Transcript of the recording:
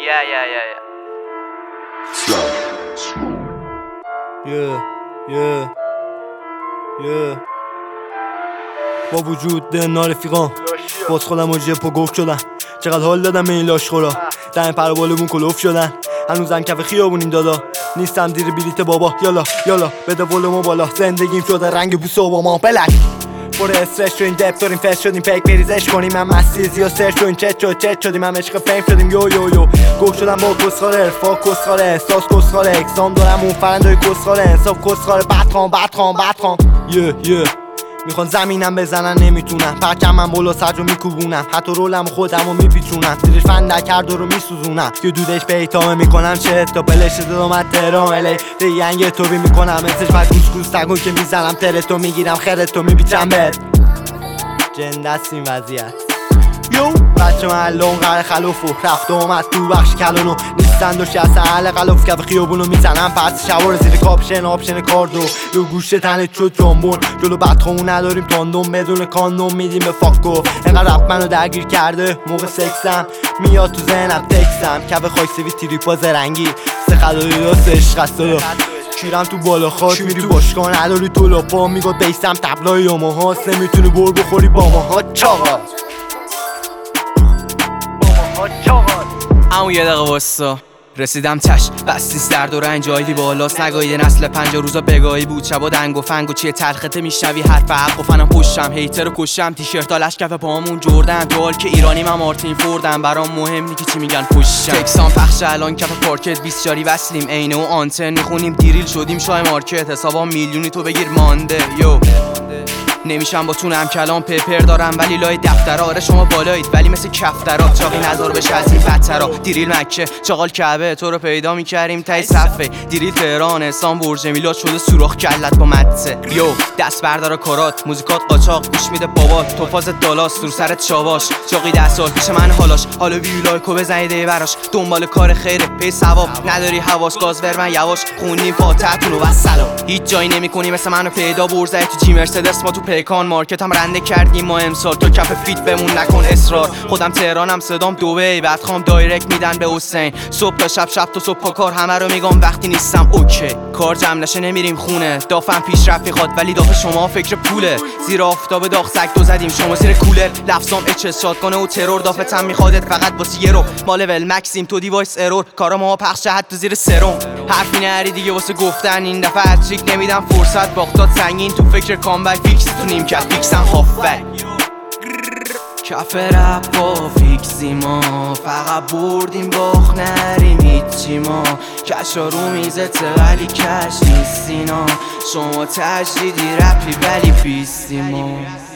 با وجود نارفیقان باز خودم و جپا گفت شدن. چقدر حال دادم به این لاشخورا، دم پروالمون کلوف شدن. هنوزم کف خیابونیم دادا، نیستم دیر بلیت بابا. یالا یالا بده ولومو بالا، زندگیم شده رنگ بوس اوباما بلک. پر استرس شدیم، دپ داریم، فست شدیم، پیک بریزش کنیم. من مسیزی و سرچ شدیم، چت شدیم، هم عشق فیم شدیم. یو یو یو گوش شدم با کسخاره، ارفا کسخاره، احساس کسخاره، اکسام دارم اون فرندای کسخاره، انصاف کسخاره، بدخوام یه میخوان زمینم بزنن نمیتونم، پرکم من بالا سرجو میکوبونم، حتی رولم خودمو میپیچونم، زیرش فندک کرد رو میسوزونم، که دودش به ایتامه میکنم چه تا پلش دادم تهران الی ریانگ توبی میکنم انسش و گوس تگون که میزنم ترتو میگیرم خرتو میبیچم بهت. جندست این وضعیت یو بچه محلون قرار خلوفو رفت و اومد تو بخش کلونو نیستن دو شست اهل قلوف کف خیابونو میزنم پس شوار زیر کاپشن آپشن کاردو رو گوشت تنت شد جنبون جلو بدخومون نداریم تاندوم بدون کاندوم میدیم به فاکو. اینقدر رپ منو درگیر کرده موقع سکسم میاد تو ذهنم تکسم کف خاک سوی تریپا زرنگی سه خدایی راست عشق است دادا کیرم تو بالا خواست میری باشگاه نداری تو لاپا میگو بیستم تبلای یاماهاست نمیتونی بر بخوری با ماها چاقا امو یه دقیقه واسا رسیدم تش بستیس درد و رنج آیدی بالاست نگاهی نسل 50 روزا بگاهی بود شبا دنگ و فنگ و چیه تلخته میشنوی حرف حق و فنم پشتم هیتر و کشم تیشرت هالش کف پامون جردن تو حال که ایرانی من مارتین فوردم برام مهم نی که چی میگن پشتم تکسان پخش الان کف پارکت 20 جاری وصلیم عینه و آنتن میخونیم دیریل شدیم شای مارکت حسابا میلیونی تو بگیر مانده یو نمیشم با تونم کلام پپر دارم ولی لای دفترها آره شما بالایید ولی مثل کفترها چاقی نظر بشه از این بدترها دیریل مکه چاقال کعبه تو رو پیدا میکردیم تای صفه دیریل تهران اسلام برج میلاد شده سوراخ کلت با مدسه یو دست بردار کارات موزیکات قاچاق گوش میده بابات تو فاز دالاس رو سرت چاواش چاقی 10 سال پیش من حالاش حالا ویولایکو بزنیده براش دنبال کار خیره پی ثواب نداری حواس گاز ور من یواش خونیم فاتحتون و سلام هیچ جایی نمیکنی مثل منو پیدا برزای تو جی مرسدس ما تو پیکان مارکت هم رنده کردیم ما امسال تو کف فیت بمون نکن اصرار خودم تهرانم صدام دوبی بعد خوام دایرکت میدن به حسین صبح تا شب تا صبح پا کار همه رو میگم وقتی نیستم اوکی کار جمع نشه نمیریم خونه دافم پیش رفیقات ولی داف شما فکر پوله زیر آفتاب داغ سگ تو زدیم شما زیر کولر لفظام اچ شاتگانه و ترور دافتم میخوادت فقط واسه یه رو مال ول مکسیم تو دیوایس ارور کارا ما پخش حتی زیر سرم حرفی نری دیگه واسه گفتن این دفعه هتریک نمیدم فرصت باختات سنگین تو فکر کامبک فیکس تو نیم کف فیکسم هافبک کف رپ با فیکسی ما فقط بردیم باخ نریم هیچی ما کشا رو میزته ولی کش نیستینا شما تجدیدی رپی ولی پیستی ما